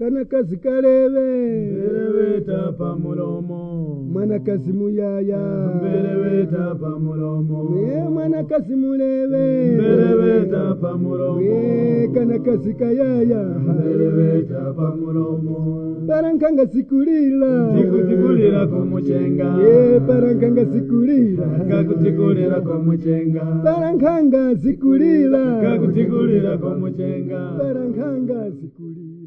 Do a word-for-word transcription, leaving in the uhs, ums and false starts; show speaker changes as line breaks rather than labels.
kana kazi kalebe
Mbeleweta pa mulomo
mwana kazi muyaya
Mbeleweta pa mulomo
ye mwana kazi mulebe
Mbeleweta pa mulomo
ye kana kazi kayaya
Mbeleweta pa mulomo
parankanga sikulila
Tikutikulira kumuchenga
ye parankanga sikulila
Kakutikulira kumuchenga
parankanga sikulila
Kakutikulira kumuchenga
parankanga sikulila